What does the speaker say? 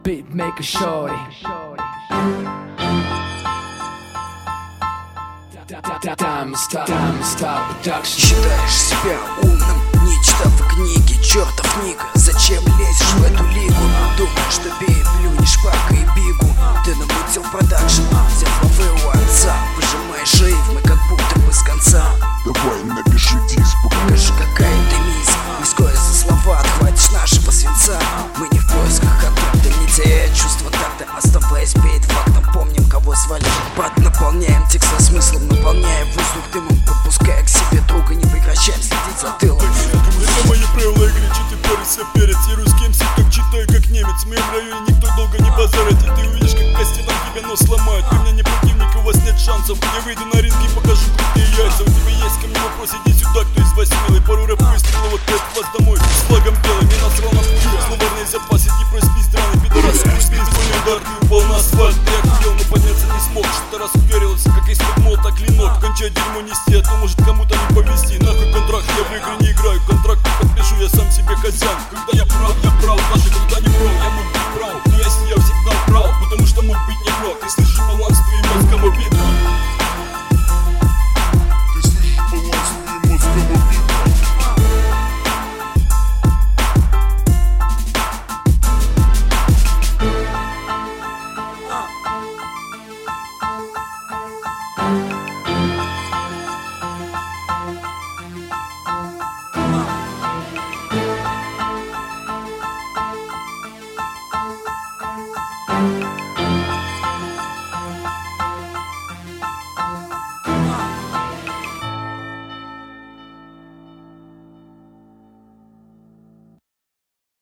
Beatmaker Shorty. Считаешь себя умным, не читав книги, чертов Ника. Зачем лезешь в эту лигу? Думаешь, что бей, плюнешь, пака и бигу. Ты намутил продакшн, взял лавы у отца. Выжимаешь рифмы, как будто бы с конца. Давай напиши диск, покажи, какая ты мисс. Рискуя за слова, отхватишь нашего свинца. Мы не в поисках контакта, не теряя чувства такта. Оставаясь перед фактом, помним, кого звали. Наполняем текст со смыслом, наполняя воздух дымом, подпуская к себе друга, не прекращаем следить за тылом. Это мои правила игры, че ты паришься перец. Я русский МС, так читаю, как немец. В моем районе никто долго не базарит, и ты увидишь, как кости там тебе нос сломают. Ты мне не противник, у вас нет шансов. Я выйду на ринг и покажу крутые яйца. У тебя есть ко мне вопрос, иди сюда, кто из вас смелый. Пару рэп выстрелов, ответ вас домой с флагом белым. Я насрал на путь, словарный запас, иди проспись, драный пидорас. Пусть бейсбольный удар, ты упал на асфальт. Я хотел, но подняться не смог. Что-то раз уверился, как из-под молота клинок. Кончай дерьмо нести, а то может кому-то не повезти. Нахуй контракт, я в игры не играю. Контракт подпишу, я сам себе хозяин. Когда